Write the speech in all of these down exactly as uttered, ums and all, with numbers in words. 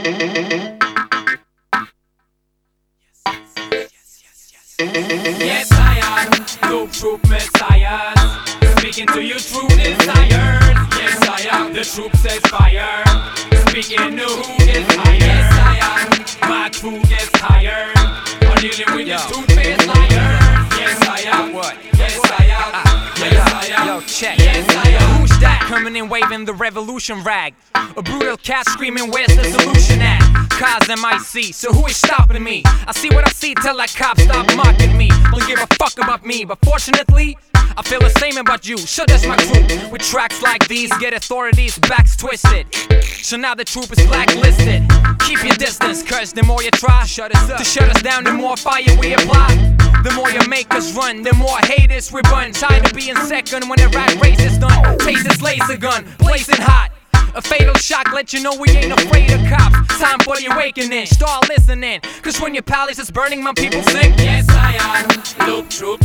Yes, I am the troop messiahs, speaking to your true desires. Yes, I am the troop says fire, speaking to who gets higher. Yes, I am, my crew gets tired on dealing with this two-faced liar. Yes, I am. What? Yes, I am. Yes, I am. Yo, check. Yes, I am. Who's that coming in waving the revolution rag? A brutal cat screaming, where's the solution at? Cause M I C, so who is stopping me? I see what I see till that cop stop mocking me. Don't give a fuck about me, but fortunately I feel the same about you. So does my crew. With tracks like these, get authorities' backs twisted. So now the troop is blacklisted. Keep your distance, cause the more you try shut us up. to shut us down, the more fire we apply. The more you make us run, the more haters we run. Tired of being second when the rat race is done. Taste this laser gun, blazing hot. A fatal shock, let you know we ain't afraid of cops. Time for the awakening, start listening. Cause when your palace is burning, my people sing. Yes, I am Loop Troop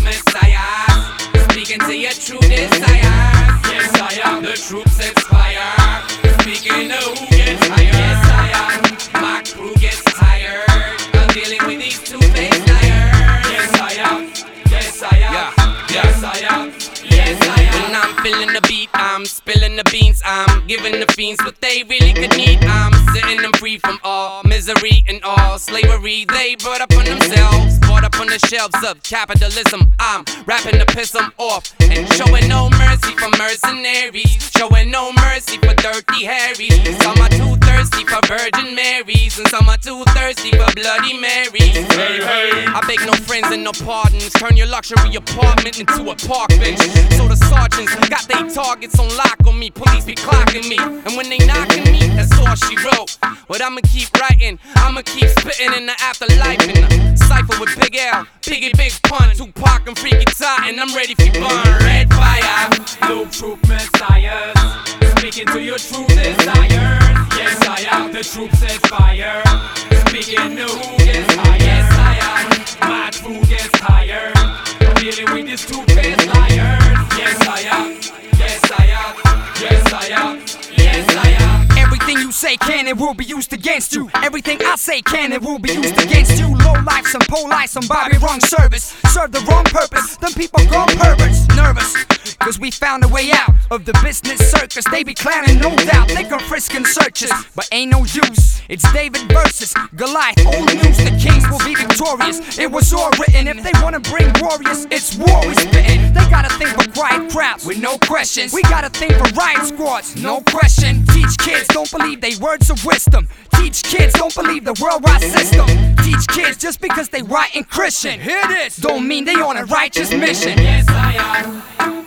Messiah, speaking to your true desires. Yes, I am the troop sets fire, speaking to who gets higher. Yes, I am, my crew gets tired of dealing with these two-faced liars. Yes, I am. Yes, I am. Yeah. Yes, I am. Yes, I am. When I'm feeling the beat, I'm spilling the beans. I'm giving the fiends what they really could need. I'm setting them free from all misery and all slavery they brought up on themselves, brought up on the shelves of capitalism. I'm rapping to piss them off and showing no mercy for mercenaries, showing no mercy for dirty Harrys. Some are too thirsty for Virgin Marys, and some are too thirsty for Bloody Marys. Hey, hey. I beg no friends and no pardons. Turn your luxury apartment into a park bench. So the sergeants got they targets on lock on me. Police be clocking me, and when they knocking me, that's all she wrote. But I'ma keep writing, I'ma keep spitting in the afterlife. In the cypher with Big L, Biggie, Big Pun, Tupac and Freaky Ty, and I'm ready for burn. Red fire, Loop Troop Messiahs, speaking to your true desires. Yes, I am the troop says fire, speaking to who gets higher. Yes, I am, my crew gets tired of dealing with these two-faced liars. Yes, I am. Yes, I am. Yes, I am. Yes, I am. Everything you say can and will be used against you. Everything I say can and will be used against you. Low life, some polite, somebody wrong service. Serve the wrong purpose, them people gone perverts. Nervous, cause we found a way out of the business circus. They be clowning, no doubt, they come frisking searches, but ain't no use. It's David versus Goliath, old news, the kings will be victorious. It was all written, if they wanna bring warriors, it's war we spittin'. They gotta think for quiet crowds with no questions. We gotta think for riot squads, no question. Teach kids, don't believe they words of wisdom. Teach kids, don't believe the worldwide system. Teach kids, just because they white and Christian, hear this, don't mean they on a righteous mission. Yes, I am.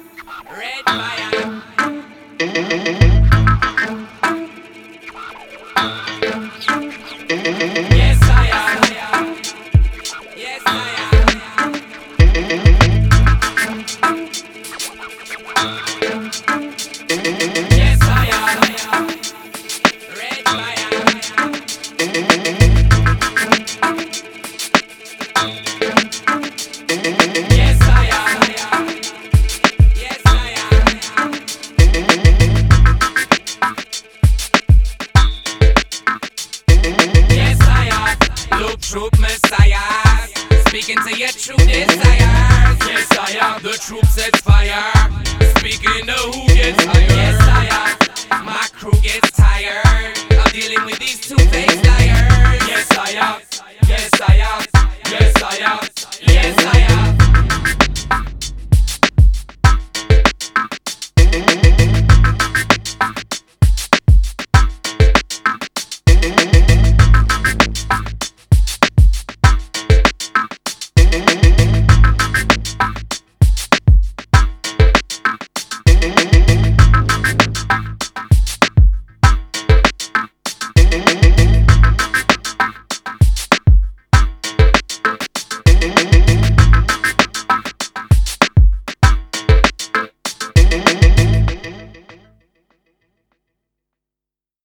red fire. Yes, I am. Yes, I am. Yes, I am. Red fire. Yes, I am. Yes, I am. Yes, I am. Loop Troop Messiah, speaking to your true desires. Yes, I am. The troop sets fire, speaking to who gets higher.